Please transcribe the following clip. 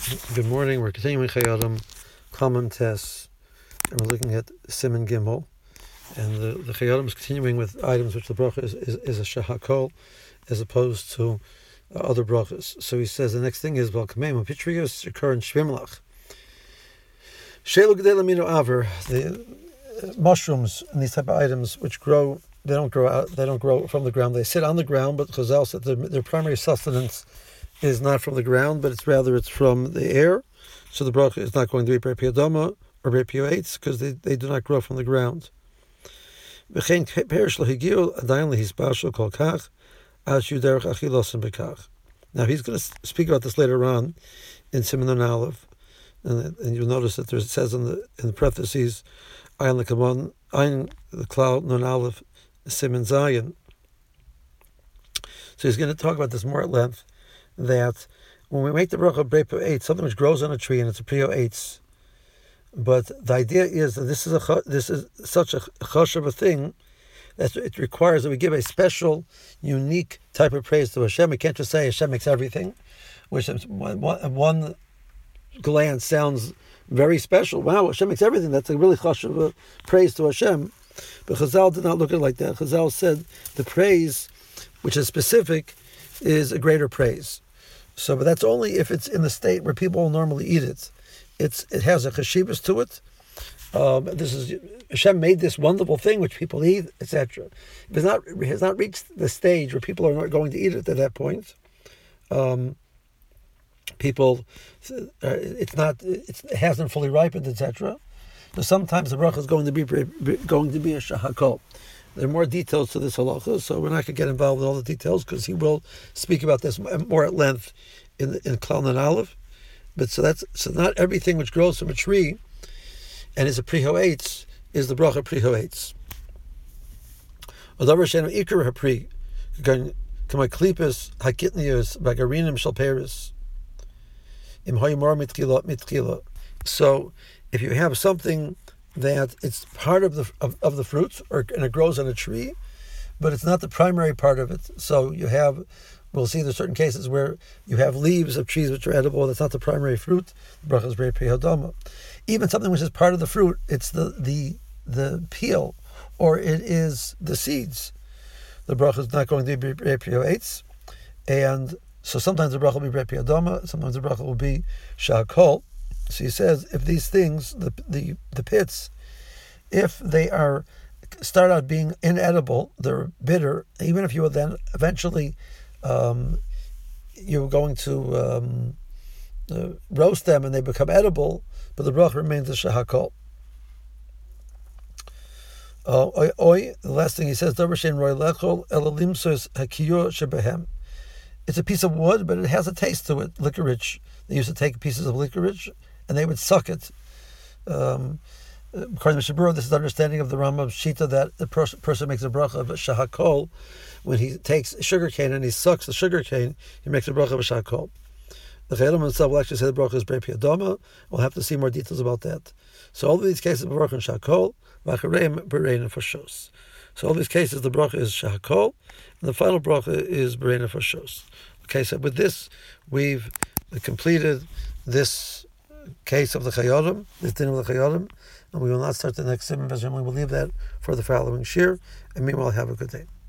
Good morning. We're continuing Chayodim, common tests, and we're looking at Siman Gimel. And the Chayodim is continuing with items which the bracha is a shahakol, as opposed to other brachas. So he says the next thing is Balkamem Pitrios Shekar and Shvimlach. Shelu Gedel Amino Aver, the mushrooms and these type of items which grow, they don't grow from the ground. They sit on the ground, but Chazal said their primary sustenance is not from the ground, but it's from the air. So the bracha is not going to be Brei Piyadama or Brei Piyoetz because they do not grow from the ground. Now he's going to speak about this later on in Siman Nun Aleph, and you'll notice that it says in the parentheses, Ayin L'Kamon, Ayin the cloud Nun Aleph Siman Zayin. So he's going to talk about this more at length. That when we make the bracha Brei Piyoetz, something which grows on a tree and it's a Piyoetz, but the idea is that this is such a chashav a thing that it requires that we give a special, unique type of praise to Hashem. We can't just say Hashem makes everything, which at one glance sounds very special. Wow, Hashem makes everything. That's a really chashav praise to Hashem. But Chazal did not look at it like that. Chazal said the praise, which is specific, is a greater praise. So, but that's only if it's in the state where people will normally eat it. It has a cheshivas to it. Hashem made this wonderful thing which people eat, etc. If it has not reached the stage where people are not going to eat it at that point, it hasn't fully ripened, etc. So sometimes the bracha is going to be a shahakol. There are more details to this halacha, so we're not going to get involved in all the details because he will speak about this more at length in Klal Nun Aleph. But so not everything which grows from a tree and is a prihoetz is the bracha prihoetz. Odavar shenu ikar hapri, kamay klipos hakitnios bagarinim shel peris im hoymor mitchila. So if you have something that it's part of the fruits, and it grows on a tree, but it's not the primary part of it. So we'll see there's certain cases where you have leaves of trees which are edible, that's not the primary fruit. The bracha is Brei Piyadama. Even something which is part of the fruit, it's the peel, or it is the seeds. The bracha is not going to be Brei Piyoetz, and so sometimes the bracha will be Brei Piyadama, sometimes the bracha will be Shahakol. So he says, if these things, the pits, if they start out being inedible, they're bitter, even if you will then eventually you're going to roast them and they become edible, but the bracha remains a shahakol. The last thing he says, it's a piece of wood, but it has a taste to it, licorice. They used to take pieces of licorice and they would suck it. According to Mishabura, this is the understanding of the Rambam's Shita that the person makes a bracha of a shahakol when he takes sugarcane and he sucks the sugarcane. He makes a bracha of a shahakol. The Chayyim himself will actually say the bracha is Brei Piyadama. We'll have to see more details about that. So all of these cases, the bracha and shahakol, vachareim bereina fashos. So all these cases, the bracha is shahakol, and the final bracha is bereina fashos. Okay, so with this, we've completed this case of the Chayodim, this din of the Chayodim, and we will not start the next Siman. We will leave that for the following shir, and meanwhile, have a good day.